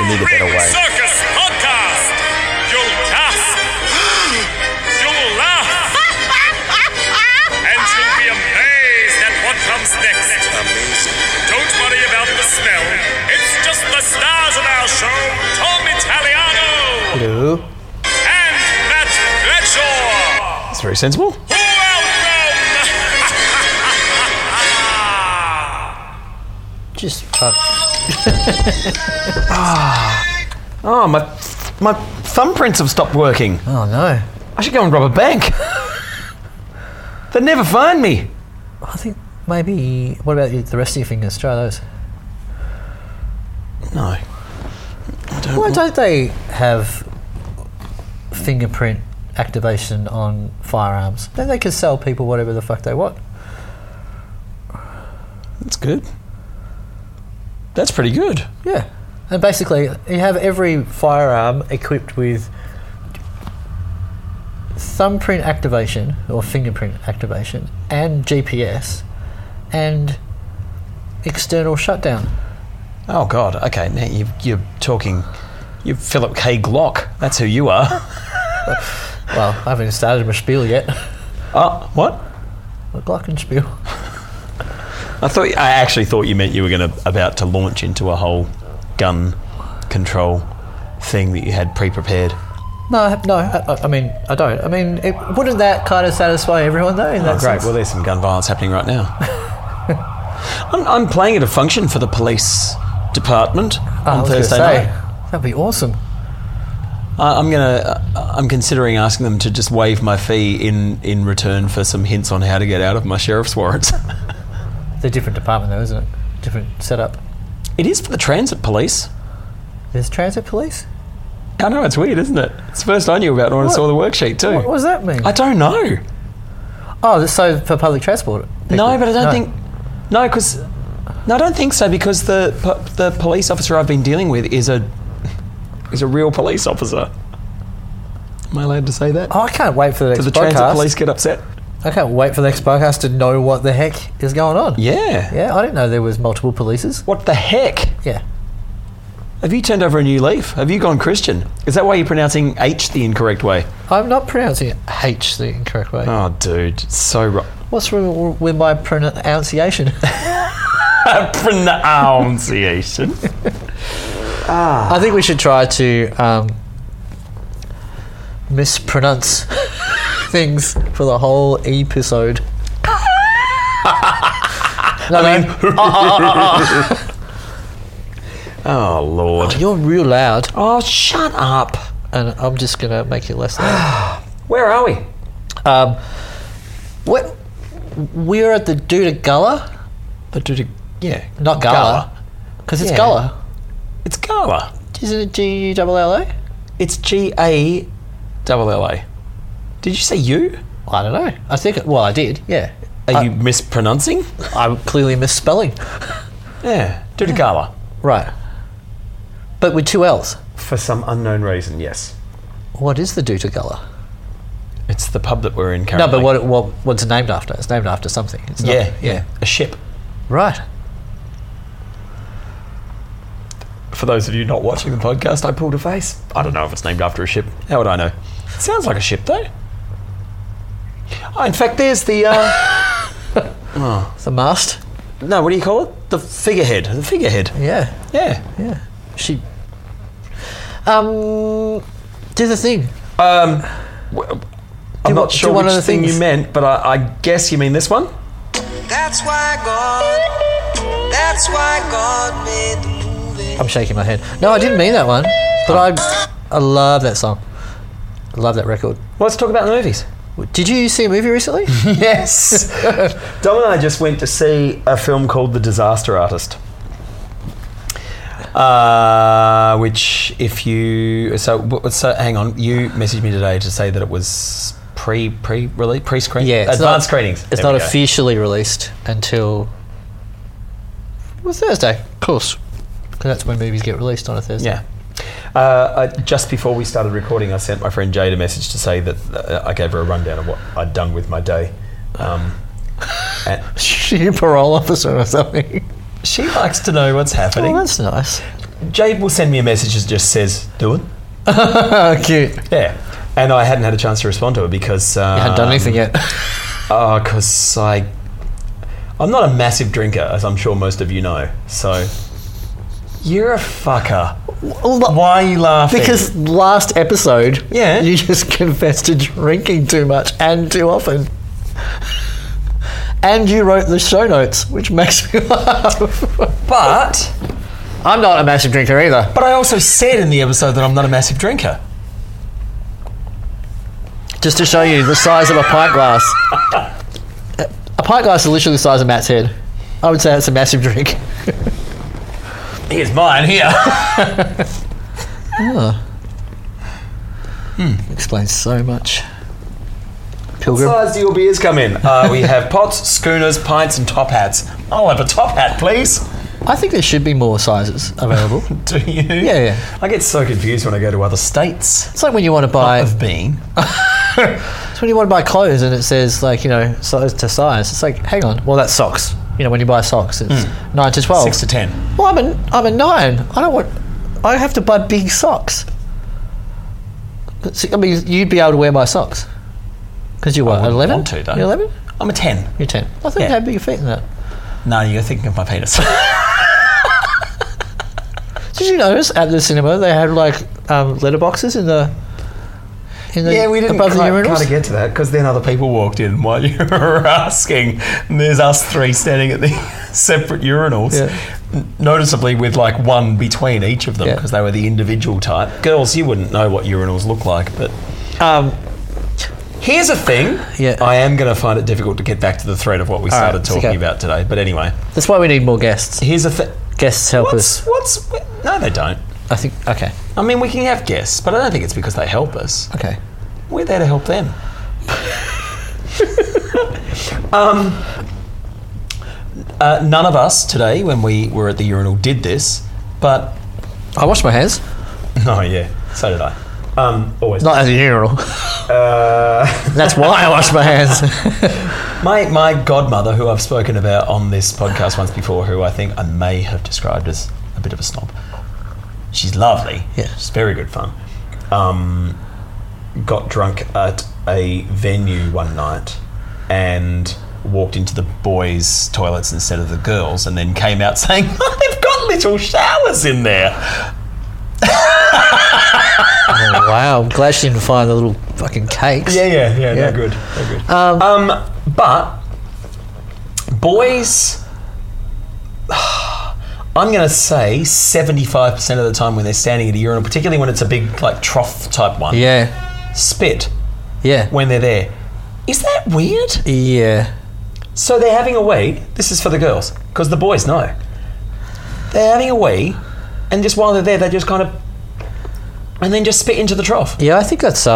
need a better way. Circus Podcast. You'll gasp. You'll laugh. And you'll be amazed at what comes next. Amazing. Don't worry about the smell. It's just the stars of our show, Tom Italiano Hello. and Matt Bradshaw. That's very sensible. Welcome. Just Oh, my thumbprints have stopped working. oh no. I should go and rob a bank. They never find me. I think maybe. What about the rest of your fingers? Try those. No. I don't. Why don't they have fingerprint activation on firearms? Then they can sell people whatever the fuck they want. That's good. That's pretty good. Yeah. And basically, you have every firearm equipped with thumbprint activation or fingerprint activation and GPS and external shutdown. Oh, God. Okay, now you're talking... You're Philip K. Glock. That's who you are. Well, I haven't started my spiel yet. Oh, what? A glockenspiel. I actually thought you meant you were about to launch into a whole gun control thing that you had pre-prepared. No, I mean, I don't. I mean, wouldn't that kind of satisfy everyone, though? In Oh, that great. sense? Well, there's some gun violence happening right now. I'm playing at a function for the police department on Thursday night. That'd be awesome. I'm considering asking them to just waive my fee in return for some hints on how to get out of my sheriff's warrants. It's a different department, though, isn't it? Different setup. It is for the transit police. There's transit police? I know, it's weird, isn't it? It's the first I knew about when I saw the worksheet too. What does that mean? I don't know. Oh, so for public transport? People? No, but I don't think... No, because... No, I don't think so, because the police officer I've been dealing with is a real police officer. Am I allowed to say that? Oh, I can't wait for the next Do the podcast. transit police get upset? I can't wait for the next podcast to know what the heck is going on. Yeah. Yeah, I didn't know there was multiple polices. What the heck? Yeah. Have you turned over a new leaf? Have you gone Christian? Is that why you're pronouncing H the incorrect way? I'm not pronouncing H the incorrect way. Oh, dude. It's so wrong. What's wrong with my pronunciation? Pronunciation. I think we should try to mispronounce things for the whole episode. Oh, Lord. You're real loud, Oh, shut up. and I'm just going to make it less loud. Where are we? What? We're at the Duda Gullah? Yeah. Not Gala. Because it's Yeah. Gullah. It's Gala. Isn't it G-U-L-L-A? It's G-A-L-L-A. Did you say you? I don't know. I think... Well, I did, yeah. Are you mispronouncing? I'm clearly misspelling. Yeah. Dudagala. Right. But with two L's. For some unknown reason, yes. What is the Duda Gullah? It's the pub that we're in No, currently. but what's it named after? It's named after something. It's not, Yeah. A ship. Right. For those of you not watching the podcast, I pulled a face. I don't know if it's named after a ship. How would I know? It sounds like a ship, though. Oh, in fact, there's the... It's a mast. No, what do you call it? The figurehead. The figurehead. Yeah. Yeah. Yeah. She... do the thing. I'm not sure do one which of the thing things. you meant, but I guess you mean this one? That's why God made the movie. I'm shaking my head. No, I didn't mean that one. But I love that song. I love that record. Well, let's talk about the movies. Did you see a movie recently? Yes. Dom and I just went to see a film called The Disaster Artist. Which, if you... So, hang on. You messaged me today to say that it was pre-screen? Yeah. Advanced screenings. It's There not we go. officially released until... Well, Thursday, of course. Because that's when movies get released, on a Thursday. Yeah. Just before we started recording, I sent my friend Jade a message to say that I gave her a rundown of what I'd done with my day. And She a parole officer or something. she likes to know what's happening. Oh, that's nice. Jade will send me a message that just says, "Do it." Cute. Yeah. And I hadn't had a chance to respond to it because... You hadn't done anything yet. Because I'm not a massive drinker, as I'm sure most of you know. So, you're a fucker. Why are you laughing? Because last episode, Yeah. you just confessed to drinking too much and too often. And you wrote the show notes, which makes me laugh. But I'm not a massive drinker either. I also said in the episode that I'm not a massive drinker. Just to show you the size of a pint glass. A pint glass is literally the size of Matt's head. I would say that's a massive drink. Here's mine here. Explains so much. What Pilgrim. size do your beers come in? We have pots, schooners, pints, and top hats. I'll have a top hat, please. I think there should be more sizes available. Do you? Yeah. I get so confused when I go to other states. It's like when you want to buy... I've been. It's when you want to buy clothes and it says, like, size to size. It's like, hang on. Well, that's socks. When you buy socks, it's 9 to 12. 6 to 10. Well, I'm a 9. I have to buy big socks. I mean, you'd be able to wear my socks. Because you're what, wouldn't 11? want to, though. You're 11? I'm a 10. You're 10. I thought you Yeah. had bigger feet than that. No, you're thinking of my penis. Did you notice at the cinema they had like letterboxes in the Yeah, we didn't above the kind urinals? of get to that because then other people walked in while you were asking. And there's us three standing at the separate urinals, Yeah. noticeably with like one between each of them Yeah. because they were the individual type. Girls, you wouldn't know what urinals look like, but here's a thing. Yeah. I am going to find it difficult to get back to the thread of what we All right, started it's talking okay. about today. But anyway, That's why we need more guests. here's a thing. Guests help us. No, they don't. I think. Okay. I mean, we can have guests, but I don't think it's because they help us. Okay. We're there to help them. None of us today, when we were at the urinal, did this, but I washed my hands. no, yeah, so did I. Always. Not at the urinal. That's why I washed my hands. My godmother, who I've spoken about on this podcast once before, who I think I may have described as a bit of a snob. She's lovely. Yeah. She's very good fun. Got drunk at a venue one night and walked into the boys' toilets instead of the girls, and then came out saying, "Oh, they've got little showers in there." Oh, wow. I'm glad she didn't find the little fucking cakes. Yeah. Yeah. They're good. But boys, I'm going to say 75% of the time when they're standing at a urinal, particularly when it's a big like trough type one, Yeah. spit Yeah. when they're there. Is that weird? Yeah. So they're having a wee. This is for the girls because the boys know. They're having a wee, and just while they're there, they just kind of, and then just spit into the trough. Yeah, I think that's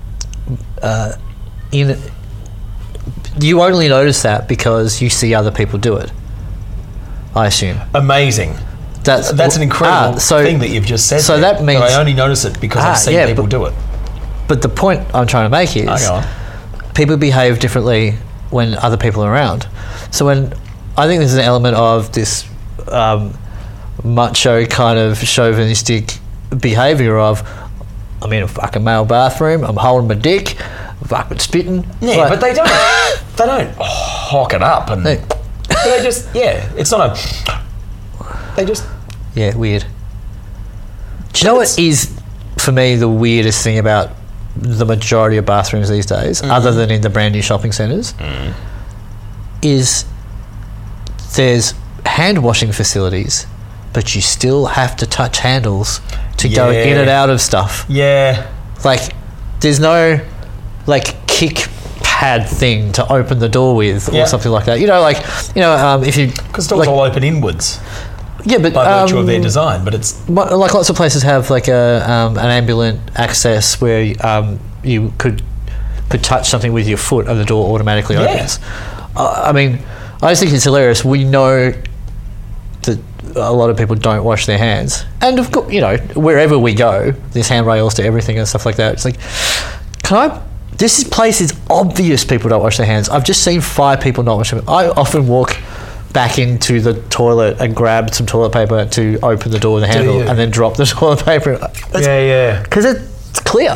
you only notice that because you see other people do it. I assume. Amazing. That's an incredible thing that you've just said. So there, that means I only notice it because I've seen people do it. But the point I'm trying to make is Go on. people behave differently when other people are around. So when I think there's an element of this macho kind of chauvinistic behaviour of I'm in a fucking male bathroom, I'm holding my dick, fucking spitting. Yeah, Like- but they don't hawk it up and They- they just it's not they just Yeah, weird. Do you know what is, for me, the weirdest thing about the majority of bathrooms these days, other than in the brand new shopping centres, is there's hand washing facilities, but you still have to touch handles to go in and out of stuff. yeah. Like, there's no, like, kick pad thing to open the door with or something like that. If you... Because doors all open inwards Yeah, but... by virtue of their design, but it's... Like lots of places have like an ambulance access where you could touch something with your foot and the door automatically opens. I mean, I just think it's hilarious. We know that a lot of people don't wash their hands, and of course, wherever we go, there's handrails to everything and stuff like that. It's like, this place is obvious people don't wash their hands. I've just seen 5 people not wash them. I often walk back into the toilet and grab some toilet paper to open the door with the handle you? and then drop the toilet paper. Yeah. Because it's clear.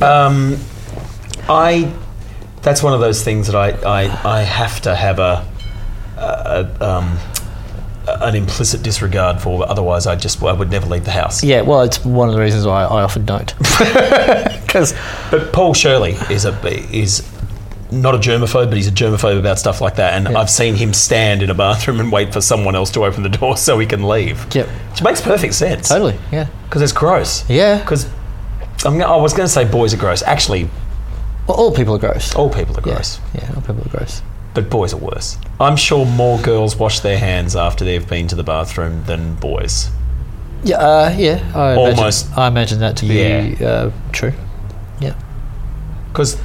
That's one of those things that I have to have an implicit disregard for, but otherwise I would never leave the house. Yeah, well, it's one of the reasons why I often don't. But Paul Shirley is not a germaphobe, but he's a germaphobe about stuff like that. And I've seen him stand in a bathroom and wait for someone else to open the door so he can leave. Yep. Which makes perfect sense. Totally, yeah. Because it's gross. Yeah. Because I was going to say boys are gross. Actually, well, all people are gross. all people are gross. Yeah, all people are gross. But boys are worse. I'm sure more girls wash their hands after they've been to the bathroom than boys. Yeah, I imagine that to be true. Yeah. Because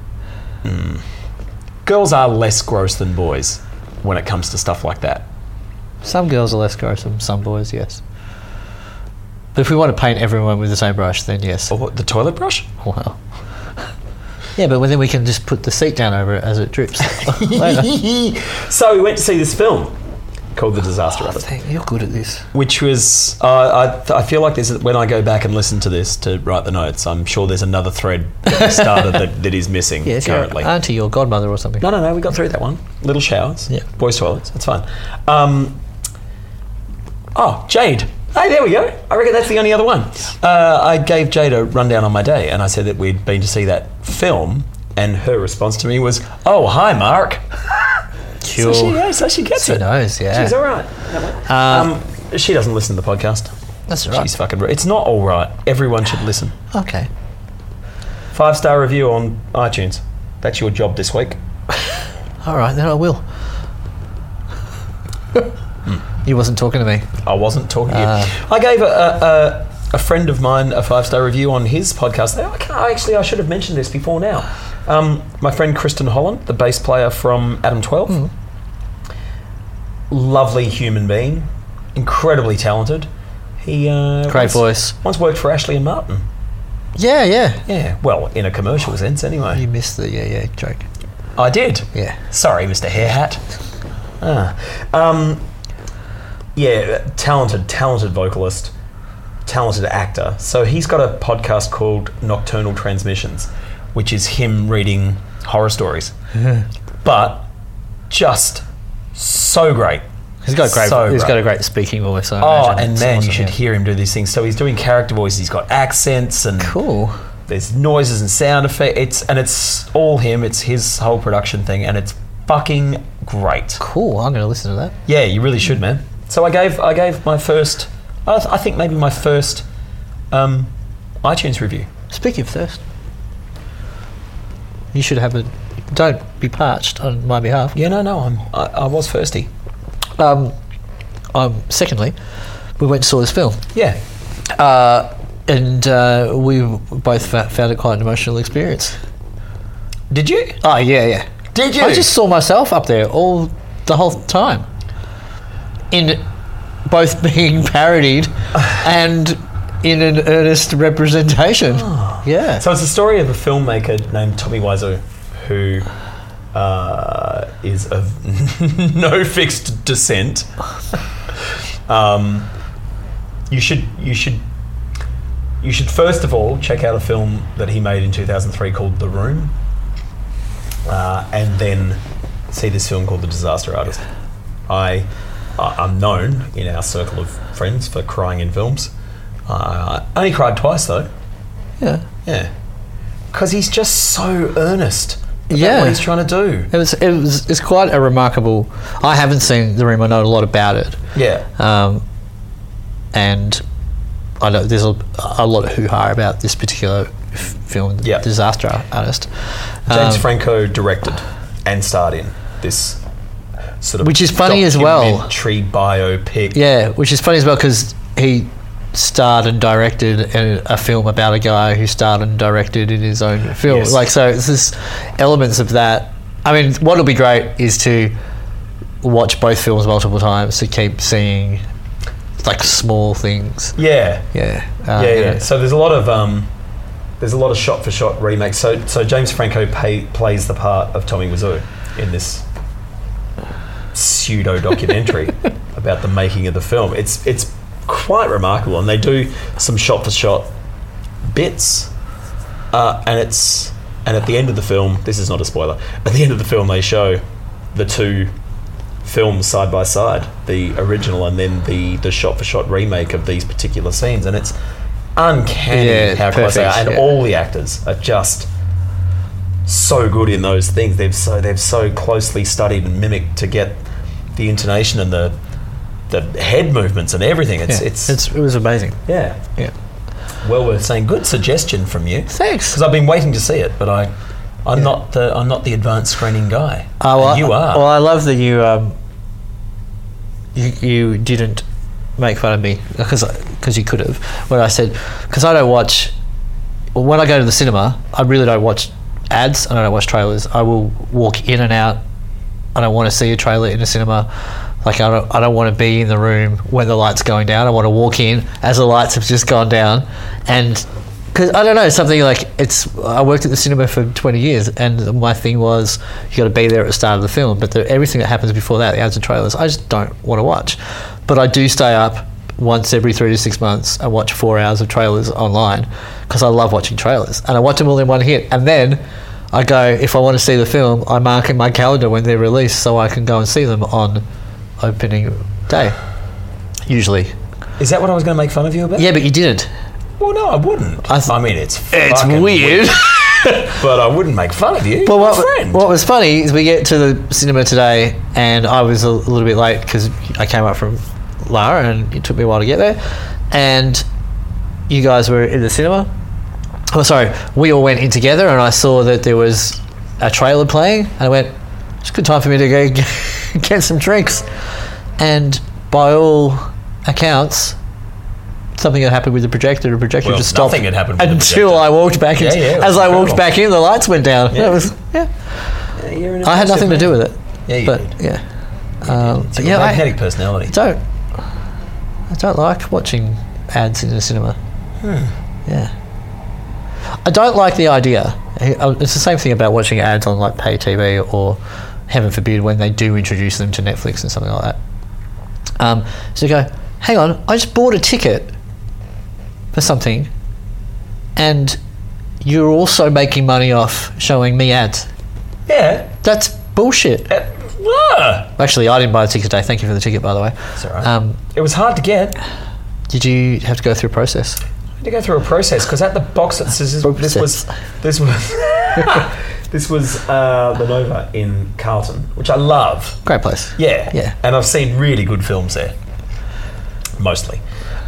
girls are less gross than boys when it comes to stuff like that. Some girls are less gross than some boys, yes. But if we want to paint everyone with the same brush, then yes. Or the toilet brush? Wow. Yeah, but then we can just put the seat down over it as it drips later. So we went to see this film called The Disaster Artist. You're good at this. Which was, I feel like when I go back and listen to this to write the notes, I'm sure there's another thread that started that is missing currently. Your auntie or godmother or something. No, we got through that one. Little showers, boys' toilets, it's fine. Jade. Hey, there we go. I reckon that's the only other one. I gave Jade a rundown on my day, and I said that we'd been to see that film, and her response to me was, "Oh, hi, Mark." Cool. So she gets it. She knows, yeah. She's all right. She doesn't listen to the podcast. That's all right. She's fucking... It's not all right. Everyone should listen. Okay. 5-star review on iTunes. That's your job this week. All right, then I will. You wasn't talking to me. I wasn't talking to you. I gave a friend of mine a 5-star review on his podcast. I should have mentioned this before now. My friend Kristen Holland, the bass player from Adam 12. Lovely human being. Incredibly talented. He Great voice. Once worked for Ashley and Martin. Yeah. Yeah, well, in a commercial sense anyway. You missed the joke. I did. Yeah. Sorry, Mr. Hair Hat. Talented vocalist, talented actor. So he's got a podcast called Nocturnal Transmissions, which is him reading horror stories. But just so great. He's got a great speaking voice. You should hear him do these things. So he's doing character voices. He's got accents and cool. There's noises and sound effects. It's all him. It's his whole production thing, and it's fucking great. Cool. I'm going to listen to that. Yeah, you really should, man. So I gave my first, I think maybe my first iTunes review. Speaking of thirst, you should have don't be parched on my behalf. Yeah, no, I was thirsty. Secondly, we went and saw this film. Yeah. And we both found it quite an emotional experience. Did you? Oh, yeah. Did you? I just saw myself up there the whole time. In both being parodied and in an earnest representation. Oh. Yeah. So it's a story of a filmmaker named Tommy Wiseau who is of no fixed descent. You should first of all check out a film that he made in 2003 called The Room, and then see this film called The Disaster Artist. I'm known in our circle of friends for crying in films. I only cried twice though. Yeah. Because he's just so earnest about what he's trying to do. It's quite a remarkable... I haven't seen The Room. I know a lot about it. Yeah. And I know there's a lot of hoo-ha about this particular film, Disaster Artist. James Franco directed and starred in this sort of... Which is funny as well. Documentary biopic. Yeah, which is funny as well because he starred and directed a film about a guy who starred and directed in his own film. Yes. So it's this elements of that. I mean, what'll be great is to watch both films multiple times to keep seeing like small things. Yeah. Yeah. So there's a lot of shot for shot remakes. So James Franco plays the part of Tommy Wiseau in this pseudo documentary about the making of the film. It's quite remarkable, and they do some shot for shot bits, and at the end of the film, this is not a spoiler. At the end of the film, they show the two films side by side, the original and then the shot for shot remake of these particular scenes, and it's uncanny how close they are, and all the actors are just so good in those things. They've so closely studied and mimicked to get the intonation and the head movements and everything. It was amazing. Yeah. Well worth saying. Good suggestion from you. Thanks. Because I've been waiting to see it, but I'm not the advanced screening guy. Well, you are. Well, I love that you didn't make fun of me because you could have. When I said, because I don't watch. Well, when I go to the cinema, I really don't watch ads and I don't watch trailers. I will walk in and out. I don't want to see a trailer in a cinema. Like I don't want to be in the room when the light's going down. I want to walk in as the lights have just gone down, and because I don't know, something like I worked at the cinema for 20 years, and my thing was you got to be there at the start of the film. But everything that happens before that, the ads and trailers, I just don't want to watch. But I do stay up once every 3 to 6 months and watch 4 hours of trailers online because I love watching trailers, and I watch them all in one hit, and then I go, if I want to see the film, I mark in my calendar when they're released so I can go and see them on opening day, usually. Is that what I was going to make fun of you about? Yeah, but you didn't. Well, no, I wouldn't. I mean, it's weird. But I wouldn't make fun of you. But what was funny is we get to the cinema today, and I was a little bit late because I came up from Lara, and it took me a while to get there. And you guys were in the cinema. Oh, sorry. We all went in together, and I saw that there was a trailer playing, and I went, it's a good time for me to go get some drinks. And by all accounts, something had happened with the projector. The projector just stopped. Nothing had happened with until I walked back in. As I walked back in, the lights went down. Yeah. It was, I had nothing to do with it. Yeah, you did. Yeah. It's a magnetic personality. I don't like watching ads in the cinema. Yeah. I don't like the idea. It's the same thing about watching ads on like pay TV or, heaven forbid, when they do introduce them to Netflix and something like that. So you go, hang on, I just bought a ticket for something and you're also making money off showing me ads. Yeah. That's bullshit. Actually, I didn't buy a ticket today. Thank you for the ticket, by the way. That's all right. It was hard to get. Did you have to go through a process? I had to go through a process because at the box this was the Nova in Carlton, which I love. Great place. Yeah. And I've seen really good films there, mostly.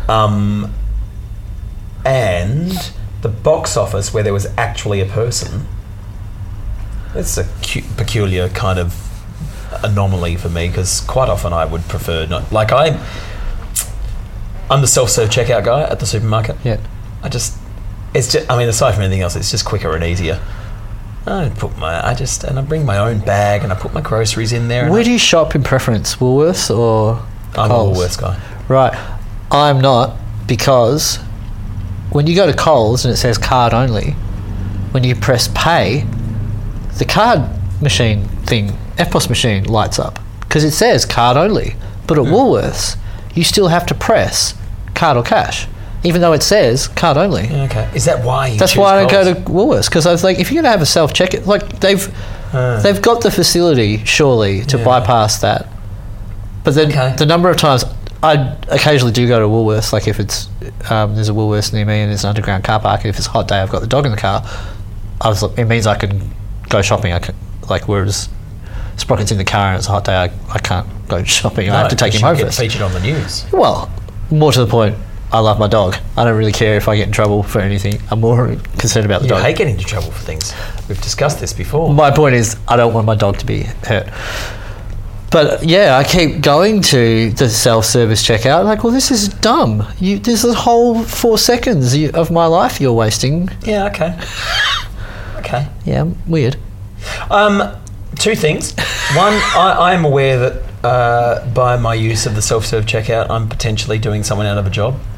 And the box office where there was actually a person, it's a peculiar kind of anomaly for me because quite often I would prefer not. Like I'm the self-serve checkout guy at the supermarket. Yeah. Aside from anything else, it's just quicker and easier. I bring my own bag and I put my groceries in there. Where do you shop in preference, Woolworths or I'm Coles? a Woolworths guy. Right. I'm not, because when you go to Coles and it says card only, when you press pay, the card machine thing, EFTPOS machine, lights up because it says card only. But at Woolworths, you still have to press card or cash, even though it says card only. Okay. Is that why That's why I don't go to Woolworths, because I was like, if you're going to have a self-check, like they've got the facility, surely, to bypass that. But then the number of times I occasionally do go to Woolworths, like if it's there's a Woolworths near me and there's an underground car park, and if it's a hot day, I've got the dog in the car. It means I can go shopping. Whereas Sprocket's in the car and it's a hot day, I can't go shopping. I have to take him home first. first. Featured on the news. Well, more to the point, I love my dog. I don't really care if I get in trouble for anything. I'm more concerned about the dog. I hate getting into trouble for things. We've discussed this before. My point is, I don't want my dog to be hurt. But yeah, I keep going to the self-service checkout. Like, well, this is dumb. There's a whole 4 seconds of my life you're wasting. Yeah. Okay. Okay. Yeah, weird. 2 things. One, I am aware that by my use of the self-serve checkout, I'm potentially doing someone out of a job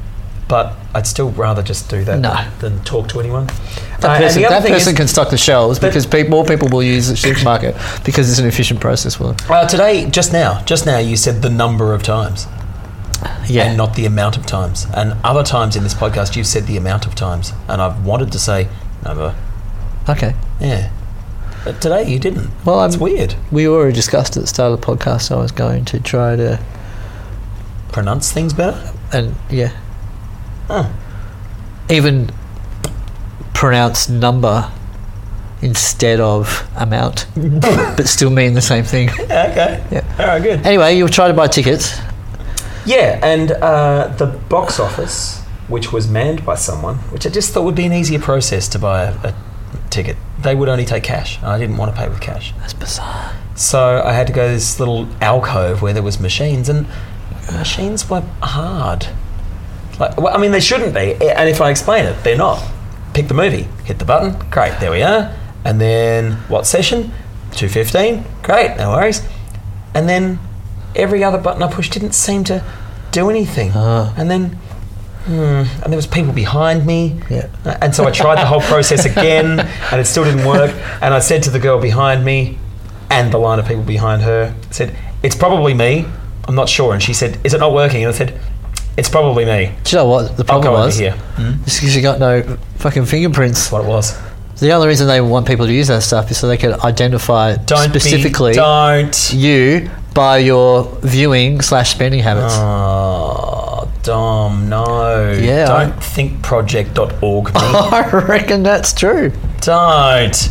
but I'd still rather just do that No. than talk to anyone. That and the other thing person is, can stock the shelves because more people will use the supermarket because it's an efficient process for them. today, just now, you said the number of times. Yeah. And not the amount of times. And other times in this podcast, you've said the amount of times. And I've wanted to say number. Okay. Yeah. But today you didn't. Well, it's weird. We already discussed at the start of the podcast I was going to try to... Pronounce things better? And, yeah. Oh. Even pronounce number instead of amount, but still mean the same thing. Yeah, okay. Yeah. All right, good. Anyway, you'll try to buy tickets. Yeah, and the box office, which was manned by someone, which I just thought would be an easier process to buy a ticket. They would only take cash. I didn't want to pay with cash. That's bizarre. So I had to go to this little alcove where there was machines, and machines were hard. I mean, they shouldn't be. And if I explain it, they're not. Pick the movie, hit the button, great, there we are. And then what session? 2:15, great, no worries. And then every other button I pushed didn't seem to do anything. And then, and there was people behind me. Yeah. And so I tried the whole process again, and it still didn't work. And I said to the girl behind me, and the line of people behind her, I said, "It's probably me. I'm not sure." And she said, "Is it not working?" And I said, "It's probably me." Do you know what the problem I'll go was? over here. It's because you got no fucking fingerprints. That's what it was. The only reason they want people to use that stuff is so they can identify specifically you by your viewing/spending habits. Oh, Dom, no. Yeah, Don't thinkproject.org me. I reckon that's true. Don't.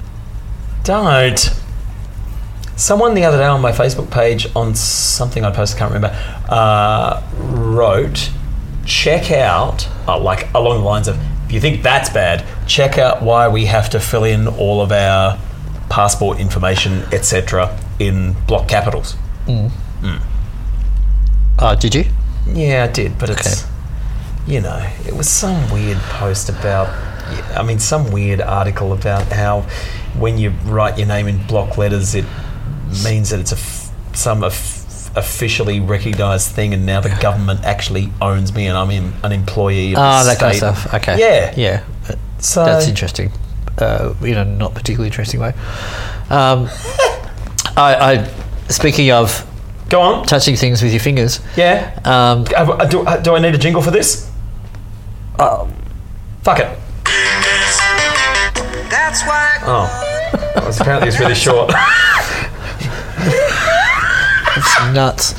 Someone the other day on my Facebook page on something I posted, can't remember, wrote, check out, like along the lines of, if you think that's bad, check out why we have to fill in all of our passport information, etc., in block capitals. Did you? Yeah, I did, but it's, it was some weird post about, some weird article about how when you write your name in block letters, it means that it's some officially recognised thing, and now the government actually owns me and I'm an employee of the that state. kind of stuff. Okay. Yeah. So that's interesting. In a not particularly interesting way. I speaking of go on, touching things with your fingers. Yeah. Do I need a jingle for this? Fuck it. That's why. Oh, apparently it's really short. It's nuts.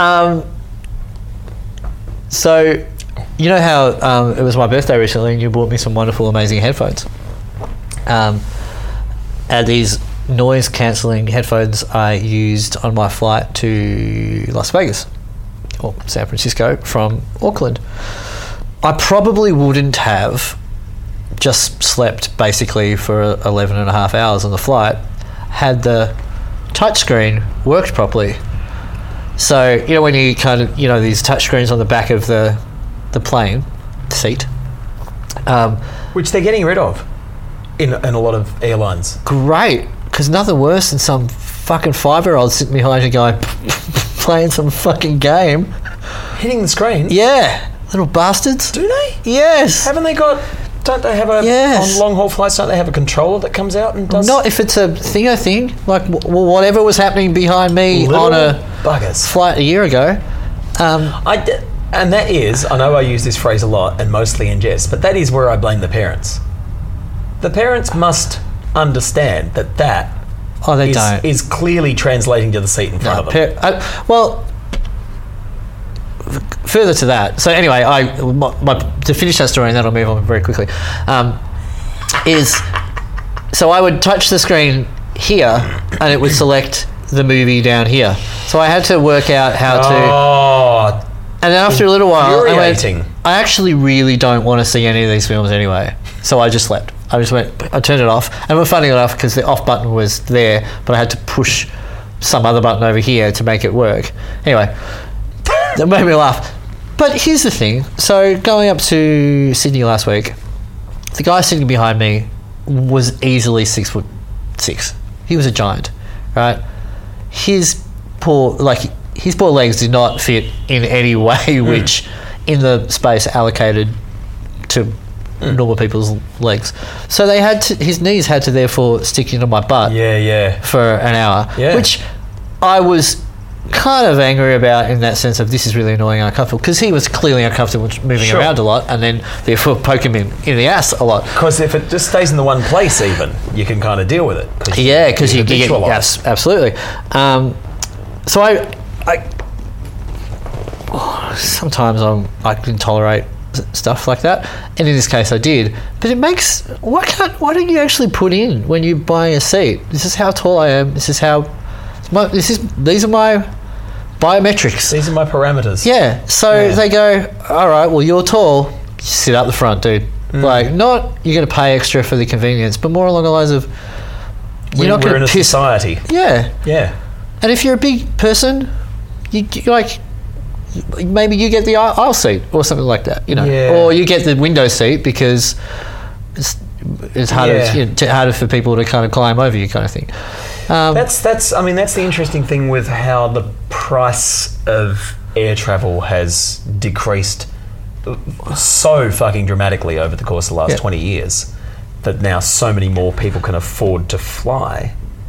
So, you know how it was my birthday recently and you bought me some wonderful, amazing headphones. And these noise cancelling headphones I used on my flight to Las Vegas or San Francisco from Auckland. I probably wouldn't have just slept basically for 11 and a half hours on the flight had the touchscreen worked properly. So, when you kind of, these touchscreens on the back of the plane seat. Which they're getting rid of in a lot of airlines. Great, because nothing worse than some fucking 5-year-old sitting behind you going, playing some fucking game. Hitting the screen? Yeah, little bastards. Do they? Yes. Don't they have on long haul flights, don't they have a controller that comes out and does? Not if it's a thing. Like, whatever was happening behind me little on a buggers. flight a year ago. And that is, I know I use this phrase a lot and mostly in jest, but that is where I blame the parents. The parents must understand that is clearly translating to the seat in front of them. Further to that, so anyway, to finish that story, and then I'll move on very quickly, so I would touch the screen here and it would select the movie down here. So I had to work out how to... And then after a little while, I actually really don't want to see any of these films anyway. So I just slept. I turned it off. And we're funny enough because the off button was there, but I had to push some other button over here to make it work. Anyway, that made me laugh. But here's the thing. So going up to Sydney last week, the guy sitting behind me was easily 6'6". He was a giant, right? His poor legs did not fit in any way which in the space allocated to normal people's legs. So his knees had to therefore stick into my butt for an hour, which I was kind of angry about in that sense of this is really annoying and uncomfortable, because he was clearly uncomfortable moving around a lot, and then therefore poking him in the ass a lot. Because if it just stays in the one place, even you can kind of deal with it. Because you get absolutely. So I sometimes I can tolerate stuff like that, and in this case I did. But it makes why don't you actually put in when you buy a seat? This is how tall I am. These are my biometrics. These are my parameters. Yeah. So they go, all right, well, you're tall. Sit up the front, dude. Like, not you're going to pay extra for the convenience, but more along the lines of you're not going to piss. Society. Yeah. Yeah. And if you're a big person, you like maybe you get the aisle seat or something like that, or you get the window seat because it's harder harder for people to kind of climb over you, kind of thing. That's the interesting thing with how the price of air travel has decreased so fucking dramatically over the course of the last 20 years that now so many more people can afford to fly,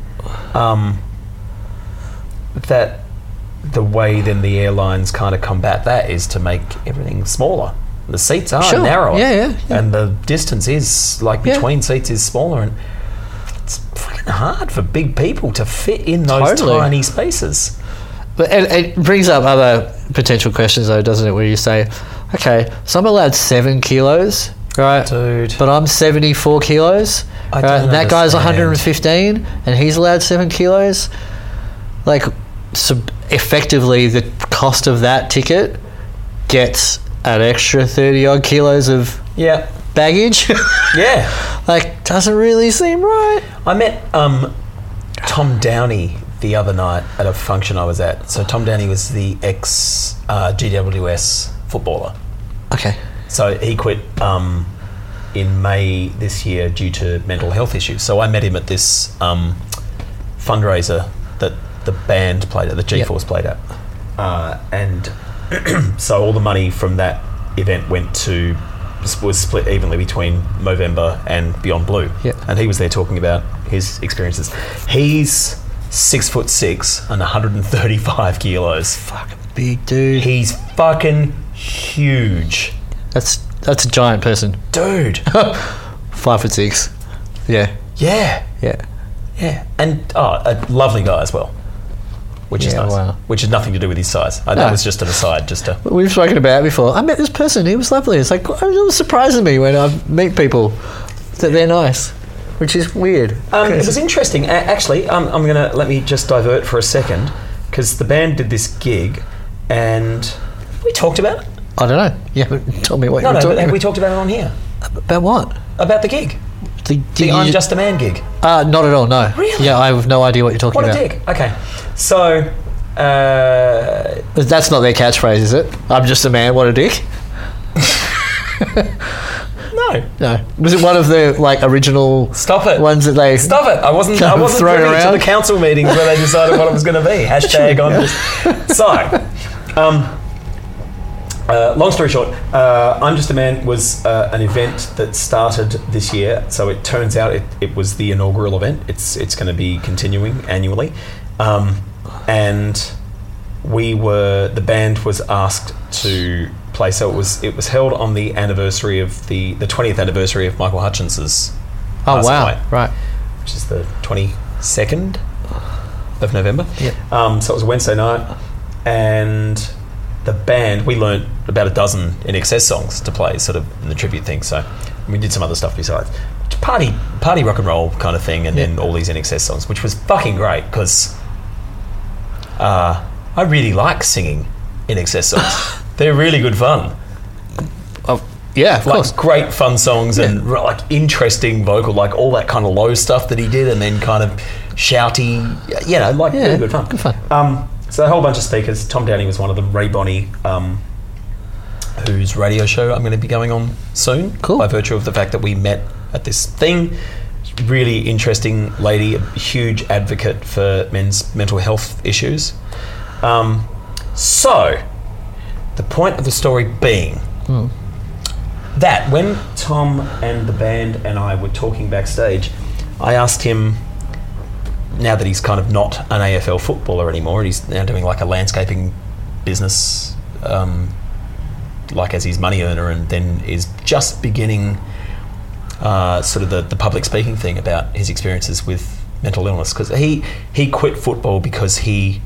that the way then the airlines kind of combat that is to make everything smaller. The seats are narrower, and the distance is between seats is smaller, and it's fucking hard for big people to fit in those tiny spaces. But it brings up other potential questions, though, doesn't it? Where you say, okay, so I'm allowed 7 kilos, right? Dude. But I'm 74 kilos, right? And that guy's 115, and he's allowed 7 kilos. Like, so effectively, the cost of that ticket gets an extra 30 odd kilos of baggage. Like, doesn't really seem right. I met Tom Downey the other night at a function I was at. So Tom Downey was the ex GWS footballer. Okay. So he quit in May this year due to mental health issues. So I met him at this fundraiser that the band played at, the G-Force played at. And so all the money from that event was split evenly between Movember and Beyond Blue. And he was there talking about his experiences. He's 6'6" and 135 kilos. Fucking big dude. He's fucking huge. That's a giant person, dude. 5'6". Yeah, and a lovely guy as well, which is nice. Wow. Which has nothing to do with his size. That was just an aside. We've spoken about it before. I met this person. He was lovely. It's like, it was surprising me when I meet people that they're nice, which is weird. It was interesting. Actually, I'm gonna let me just divert for a second, because the band did this gig, and we talked about it. I don't know. Yeah, but tell me what you're talking about. We talked about it on here. About what? About the gig. The I'm Just a Man gig. Not at all, no. Really? Yeah, I have no idea what you're talking about. What a dick. Okay. So... that's not their catchphrase, is it? I'm just a man, what a dick? No. Was it one of the original ones that they... Stop it. I wasn't thrown privy around to the council meetings where they decided what it was going to be. Hashtag I'm just... So... long story short, I'm Just a Man was an event that started this year. So it turns out it was the inaugural event. It's going to be continuing annually. And the band was asked to play. So it was held on the anniversary of the 20th anniversary of Michael Hutchins's passing away, right, which is the 22nd of November. Yeah. So it was a Wednesday night, and the band, we learnt about a dozen In Excess songs to play, sort of in the tribute thing. So we did some other stuff besides. Party rock and roll kind of thing, and then all these In Excess songs, which was fucking great, because I really like singing In Excess songs. They're really good fun. Yeah, of course. Great fun songs and interesting vocal, all that kind of low stuff that he did, and then kind of shouty, really good fun. Good fun. So a whole bunch of speakers. Tom Downey was one of them. Ray Bonney, whose radio show I'm going to be going on soon. Cool. By virtue of the fact that we met at this thing. Really interesting lady, a huge advocate for men's mental health issues. So The point of the story being that when Tom and the band and I were talking backstage, I asked him, now that he's kind of not an AFL footballer anymore, and he's now doing like a landscaping business, like as his money earner, and then is just beginning sort of the public speaking thing about his experiences with mental illness, because he quit football because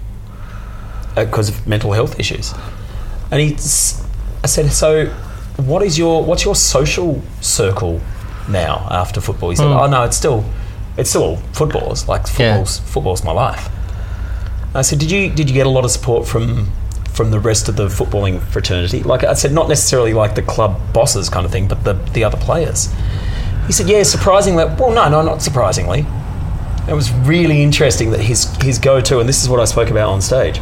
of mental health issues. And I said, so what's your social circle now after football? He said, oh no, it's still all footballers. Like football's my life. I said, did you get a lot of support from the rest of the footballing fraternity? Like I said, not necessarily like the club bosses kind of thing, but the other players. He said, yeah, surprisingly. Well, no, not surprisingly. It was really interesting that his go-to, and this is what I spoke about on stage,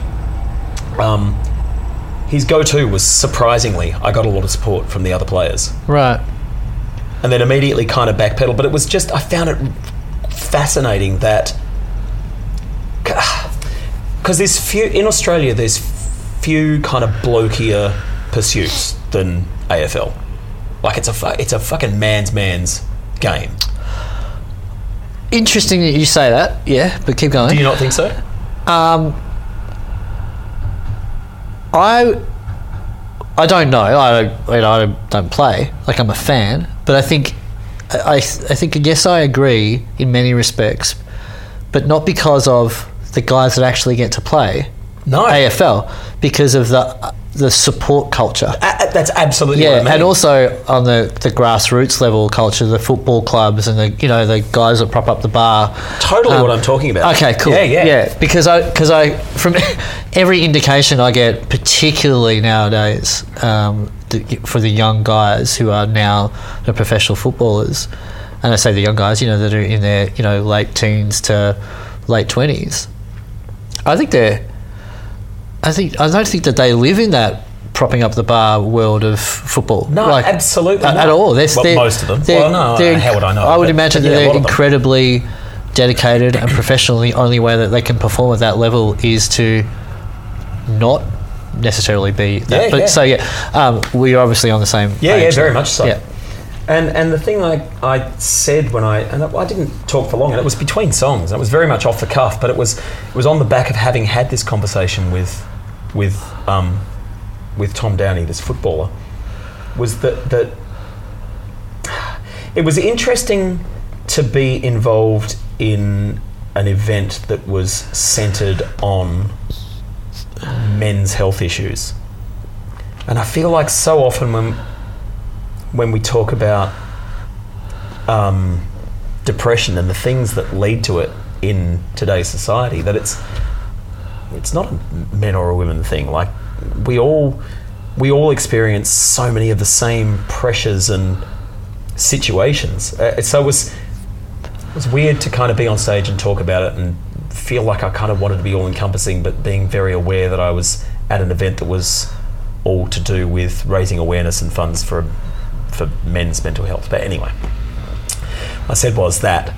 his go-to was, surprisingly, I got a lot of support from the other players. Right. And then immediately kind of backpedaled. But it was just, I found it fascinating that, because in Australia, there's few kind of blokier pursuits than AFL. Like it's a fucking man's game. Interesting that you say that, yeah, but keep going. Do you not think so? I don't know. I don't play. Like, I'm a fan, but I think yes, I agree in many respects, but not because of the guys that actually get to play. No. AFL, because of the support culture. That's absolutely what I mean. And also on the grassroots level culture, the football clubs and the guys that prop up the bar. Totally what I'm talking about. Okay, cool. Yeah. Because I from every indication I get, particularly nowadays, for the young guys who are now the professional footballers, and I say the young guys, that are in their late teens to late 20s. I don't think that they live in that propping up the bar world of football. No, absolutely not. At all. Most of them. Well, no, how would I know? I would imagine that they're incredibly dedicated and professional. The only way that they can perform at that level is to not necessarily be that. So we're obviously on the same page. Yeah, very much so. Yeah. And the thing I said when I didn't talk for long, and it was between songs, and it was very much off the cuff, but it was on the back of having had this conversation with Tom Downey, this footballer, was that it was interesting to be involved in an event that was centred on men's health issues. And I feel like so often when we talk about depression and the things that lead to it in today's society, that it's not a men or a women thing. Like we all experience so many of the same pressures and situations. So it was weird to kind of be on stage and talk about it and feel like I kind of wanted to be all encompassing, but being very aware that I was at an event that was all to do with raising awareness and funds for men's mental health. But anyway, what I said was that,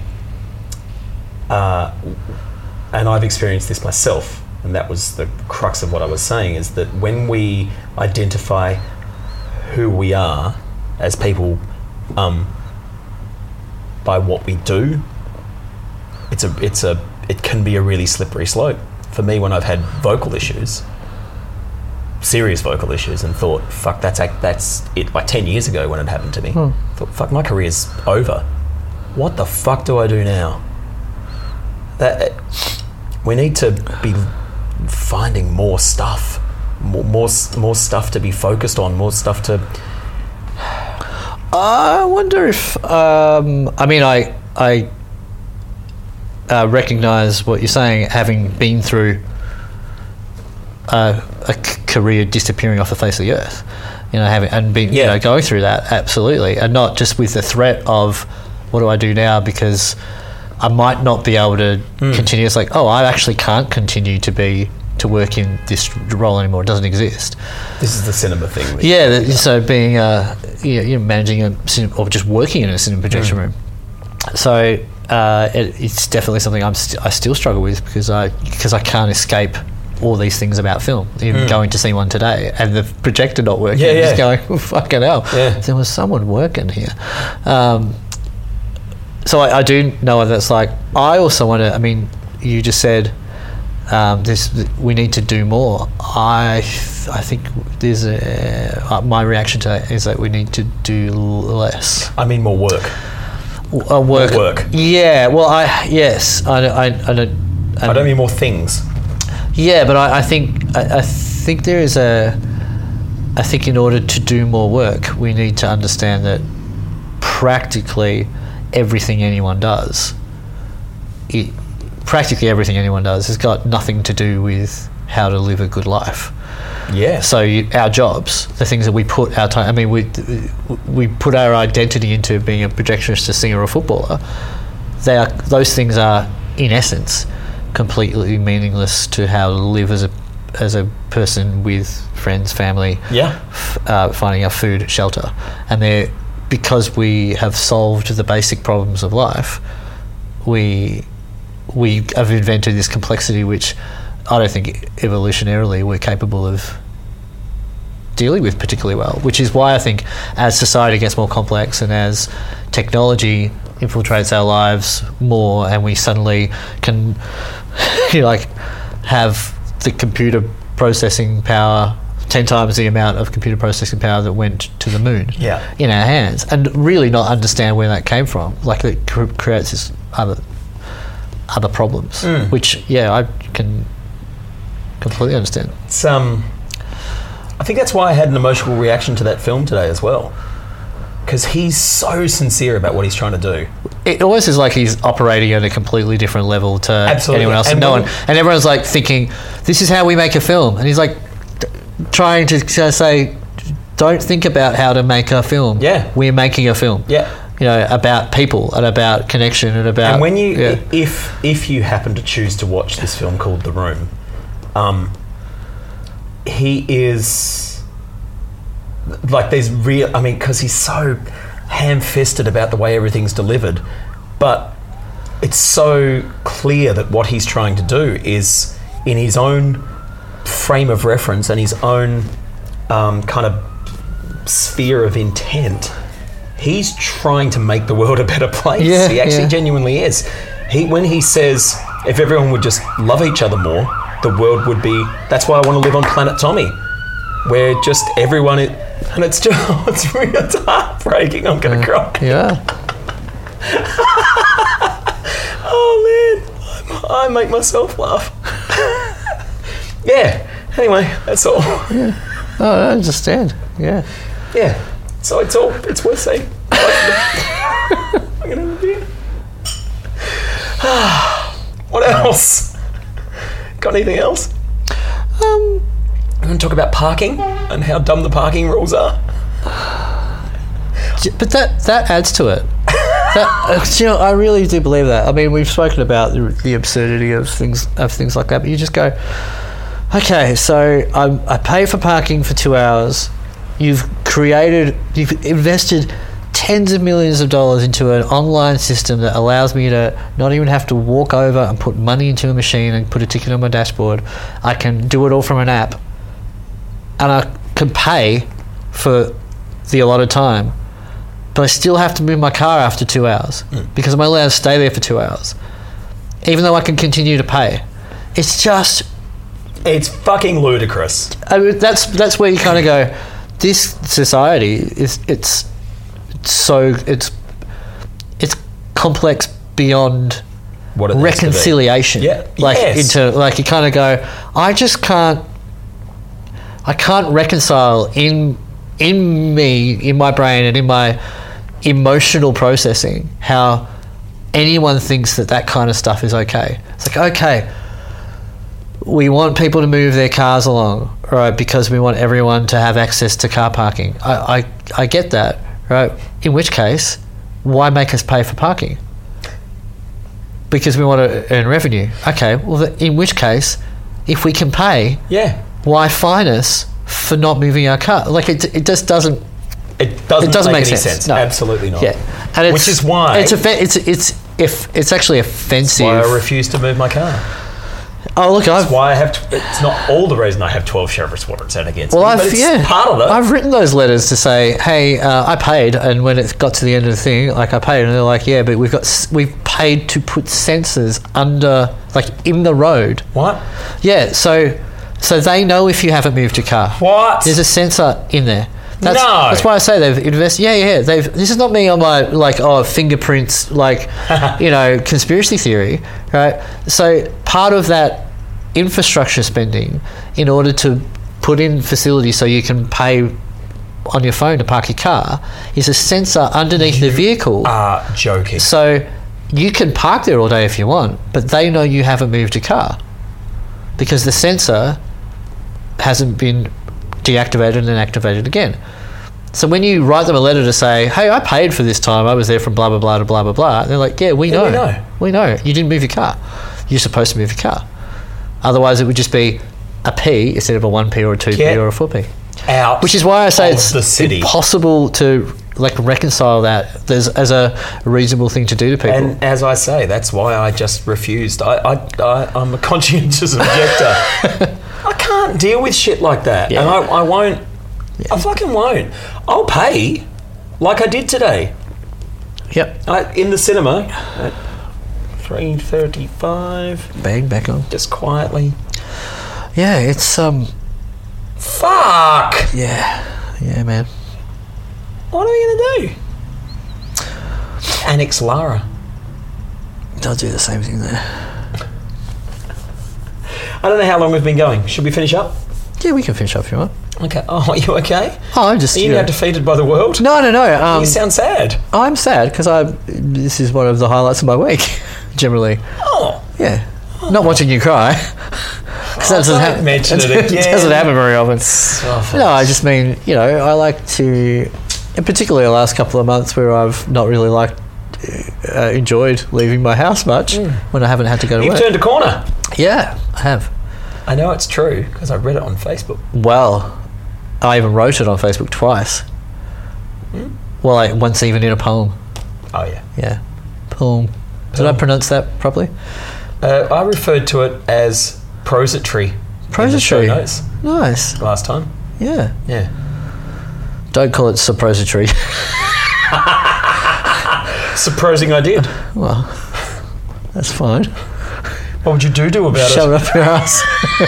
and I've experienced this myself, and that was the crux of what I was saying, is that when we identify who we are as people by what we do, it can be a really slippery slope. For me, when I've had vocal issues, serious vocal issues, and thought, fuck, that's it, like 10 years ago when it happened to me. Thought, fuck, my career's over. What the fuck do I do now? We need to be finding more stuff, more stuff to be focused on, more stuff to... I wonder if... I recognise what you're saying, having been through a career disappearing off the face of the earth, going through that, absolutely, and not just with the threat of what do I do now, because I might not be able to continue. It's like, I actually can't continue to work in this role anymore. It doesn't exist. This is the cinema thing. So being managing a cinema, or just working in a cinema projection room. So it's definitely something I still struggle with, because I can't escape all these things about film, even going to see one today, and the projector not working. Yeah, Just going, oh, fucking hell. Yeah. There was someone working here. So I do know what that's like. I also want to. I mean, you just said we need to do more. I think there's my reaction to that is that we need to do less. I mean, more work. Work. More work. Yeah. Well, I don't. I don't mean more things. Yeah, but I think there is I think in order to do more work, we need to understand that practically everything anyone does, has got nothing to do with how to live a good life. Yeah. So our jobs, the things that we put our time, I mean, we put our identity into being a projectionist, a singer, or a footballer. Those things are, in essence, completely meaningless to how to live as a person with friends, family. Yeah. Finding our food, shelter, and because we have solved the basic problems of life, we have invented this complexity which I don't think evolutionarily we're capable of dealing with particularly well, which is why I think as society gets more complex and as technology infiltrates our lives more and we suddenly can have the computer processing power 10 times the amount of computer processing power that went to the moon in our hands, and really not understand where that came from. Like, it creates this other problems, which I can completely understand. It's I think that's why I had an emotional reaction to that film today as well, because he's so sincere about what he's trying to do. It always is like he's operating at a completely different level to anyone else, and and everyone's like thinking, "This is how we make a film," and he's like trying to say, "Don't think about how to make a film. Yeah, we're making a film. Yeah, about people and about connection and about." And when you, if you happen to choose to watch this film called The Room, he is like, there's real. I mean, because he's so ham-fisted about the way everything's delivered, but it's so clear that what he's trying to do is in his own frame of reference and his own kind of sphere of intent. He's trying to make the world a better place. He actually genuinely is. When he says, if everyone would just love each other more, the world would be. That's why I want to live on Planet Tommy, where just everyone is, and it's it's heartbreaking. I'm going to cry. Yeah. Oh man, I make myself laugh. Yeah. Anyway, that's all. Yeah. Oh, I understand. Yeah. Yeah. So it's worth seeing. I'm gonna have a beer. What else? Got anything else? I'm going to talk about parking and how dumb the parking rules are. But that adds to it. I really do believe that. I mean, we've spoken about the absurdity of things like that, but you just go, okay, so I pay for parking for 2 hours. You've invested tens of millions of dollars into an online system that allows me to not even have to walk over and put money into a machine and put a ticket on my dashboard. I can do it all from an app, and I can pay for the allotted time, but I still have to move my car after 2 hours because I'm only allowed to stay there for 2 hours, even though I can continue to pay. It's fucking ludicrous. I mean, that's where you kind of go, this society it's complex beyond what it reconciliation. Yeah. Into you kind of go, I can't reconcile in me, in my brain and in my emotional processing how anyone thinks that kind of stuff is okay. It's like, okay, we want people to move their cars along, right, because we want everyone to have access to car parking. I get that, right? In which case, why make us pay for parking? Because we want to earn revenue. Okay, well, in which case, if we can pay, why fine us for not moving our car? Like, it just doesn't. It doesn't make any sense. No. Absolutely not. Yeah, and which is why it's actually offensive. That's why I refuse to move my car. Oh, look, That's why I have. It's not all the reason I have 12 sheriff's warrants out against Well, me, but it's part of it. I've written those letters to say, hey, I paid, and when it got to the end of the thing, like I paid, and they're like, yeah, but we've paid to put sensors under, like in the road. What? Yeah, so they know if you haven't moved your car. What? There's a sensor in there. No. That's why I say they've invested. Yeah. This is not me on my fingerprints, conspiracy theory, right? So part of that infrastructure spending, in order to put in facilities so you can pay on your phone to park your car, is a sensor underneath the vehicle. Are joking. So you can park there all day if you want, but they know you haven't moved your car because the sensor hasn't been deactivated and activated again. So when you write them a letter to say, hey, I paid for this time, I was there from blah, blah, blah to blah, blah, blah, they're like, yeah, we know. We know. You didn't move your car. You're supposed to move your car. Otherwise, it would just be a P instead of a 1P or a 2P or a 4P. Out. Which is why I say it's the city. impossible to reconcile that as a reasonable thing to do to people. And as I say, that's why I just refused. I'm a conscientious objector. I can't deal with shit like that. Yeah. And I won't. Yeah. I fucking won't. I'll pay like I did today. Yep. In the cinema at 3:35. Bang, back on. Just quietly. Yeah, it's Fuck! Yeah, man. What are we going to do? Annex Lara. I'll do the same thing there. I don't know how long we've been going. Should we finish up? Yeah, we can finish up if you want. Okay. Oh, are you okay? Oh, I'm just... Are you now defeated by the world? No. You sound sad. I'm sad because this is one of the highlights of my week, generally. Oh. Yeah. Not watching you cry. Because that doesn't happen. Mention it again. It doesn't happen very often. Oh, no, I just mean, I like to... And particularly the last couple of months where I've not really enjoyed leaving my house much when I haven't had to go to work. You've turned a corner. Yeah, I have. I know it's true because I read it on Facebook. Well, I even wrote it on Facebook twice. Well, once even in a poem. Oh, yeah. Yeah. Poem. Did I pronounce that properly? I referred to it as prosatry. Prosatry. In the show notes Nice. last time. Yeah. Yeah. Don't call it suppository. Supposing I did. Well, that's fine. What would you do about Shove it up your ass.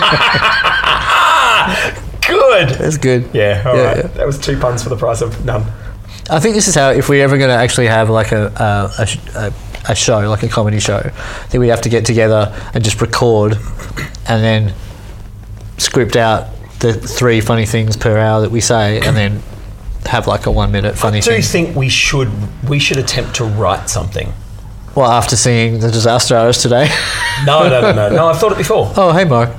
it? Good. That's good. Yeah, all right. Yeah. That was 2 puns for the price of none. I think this is how, if we're ever going to actually have like a show, like a comedy show, then we have to get together and just record and then script out the 3 funny things per hour that we say and then have like a 1 minute funny thing. Do you think we should attempt to write something? Well, after seeing The Disaster Artist today. No, I've thought it before. Oh, hey, Mark.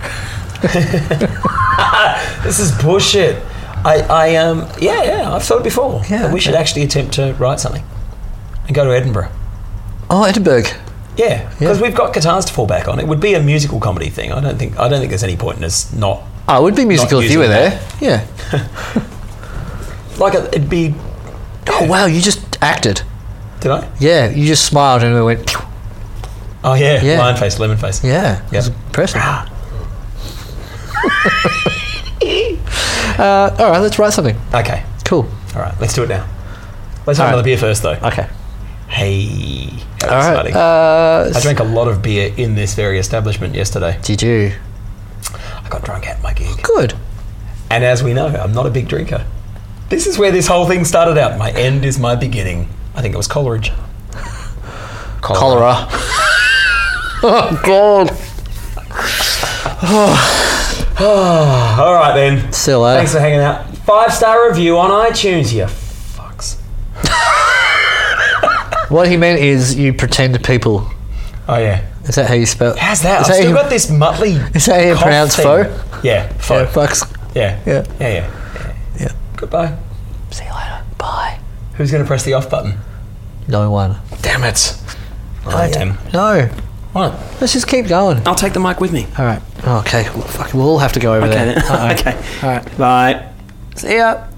This is bullshit. I've thought it before. Yeah, we should actually attempt to write something and go to Edinburgh. Oh, Edinburgh. Yeah, because we've got guitars to fall back on. It would be a musical comedy thing. I don't think there's any point in us not. Oh, it would be musical if you were there. Yeah. It'd be. Oh, wow, you just acted. Did I? Yeah, you just smiled and it went. Pew. Oh yeah, Yeah. lion face, lemon face. Yeah, it was impressive. All right, let's write something. Okay, Cool. all right, let's do it now. Let's have another beer first, though. Okay. Hey, that All was right. exciting. I drank a lot of beer in this very establishment yesterday. Did you? I got drunk at my gig. Good. And as we know, I'm not a big drinker. This is where this whole thing started out. My end is my beginning. I think it was Coleridge. Cholera. Oh, God. All right, then. See you later. Thanks for hanging out. 5-star review on iTunes, you fucks. What he meant is you pretend people. Oh, yeah. Is that how you spell? How's that? Is I've that still how got this muttly. Is that how you cough pronounce thing. foe? Yeah, foe. Yeah, fucks. Yeah. Yeah. Yeah. Goodbye. See you later. Bye. Who's going to press the off button? No one. Damn it. I am. No. What? Let's just keep going. I'll take the mic with me. All right. Okay. Well, fuck, we'll all have to go over there. Then. Uh-oh. Okay. All right. Bye. See ya.